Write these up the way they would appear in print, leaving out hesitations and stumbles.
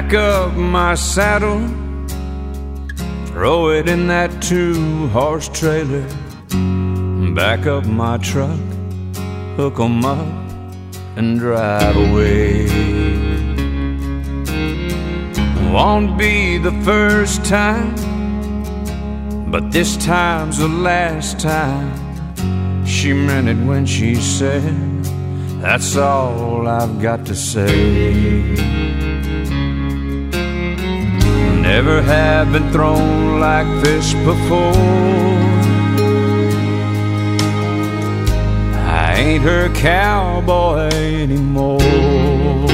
Pack up my saddle, throw it in that 2-horse trailer, back up my truck, hook 'em up, and drive away. Won't be the first time, but this time's the last time. She meant it when she said, that's all I've got to say. Never have been thrown like this before. I ain't her cowboy anymore.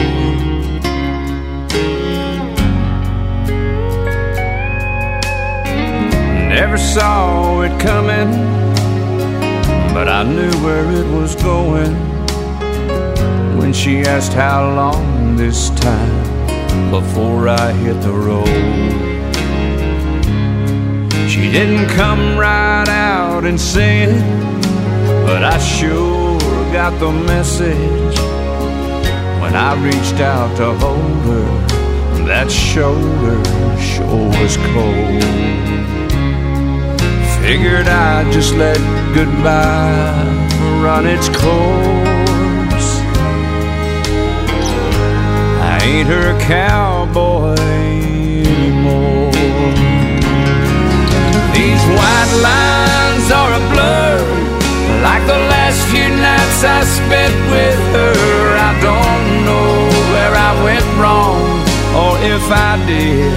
Never saw it coming, but I knew where it was going when she asked how long this time before I hit the road. She didn't come right out and say it, but I sure got the message when I reached out to hold her. That shoulder sure was cold. Figured I'd just let goodbye run its course. I ain't her cowboy anymore. These white lines are a blur, like the last few nights I spent with her. I don't know where I went wrong, or if I did.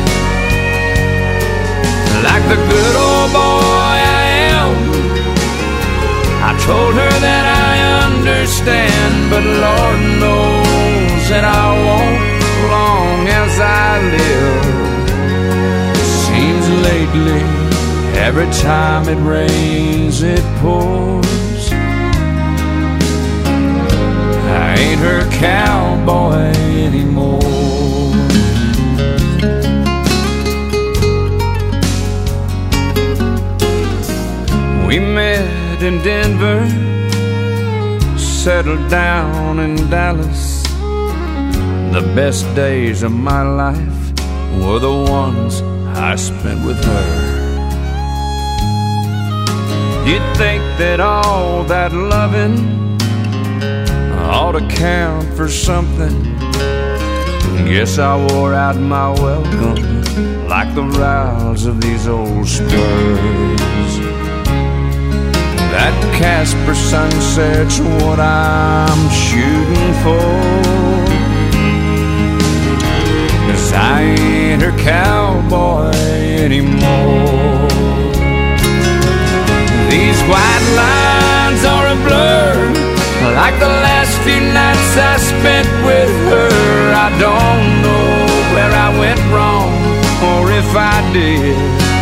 Like the good old boy I am, I told her that I understand, but Lord knows that I won't long as I live. Seems lately, every time it rains, it pours. I ain't her cowboy anymore. We met in Denver, settled down in Dallas. The best days of my life were the ones I spent with her. You'd think that all that loving ought to count for something. Guess I wore out my welcome like the rowels of these old spurs. That Casper sunset's what I'm shooting for, 'cause I ain't her cowboy anymore. These white lines are a blur, like the last few nights I spent with her. I don't know where I went wrong, or if I did.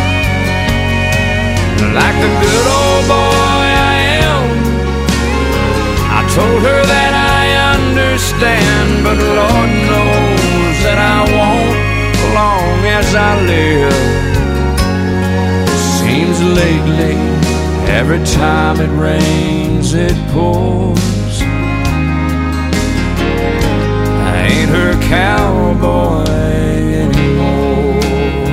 Like the good old boy I am, I told her that I understand, but Lord knows that I won't long as I live. Seems lately, every time it rains, it pours. I ain't her cowboy anymore.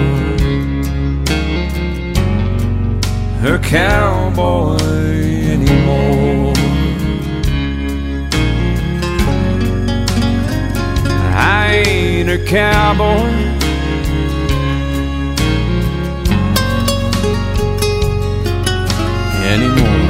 Her cowboy anymore. I ain't her cowboy anymore.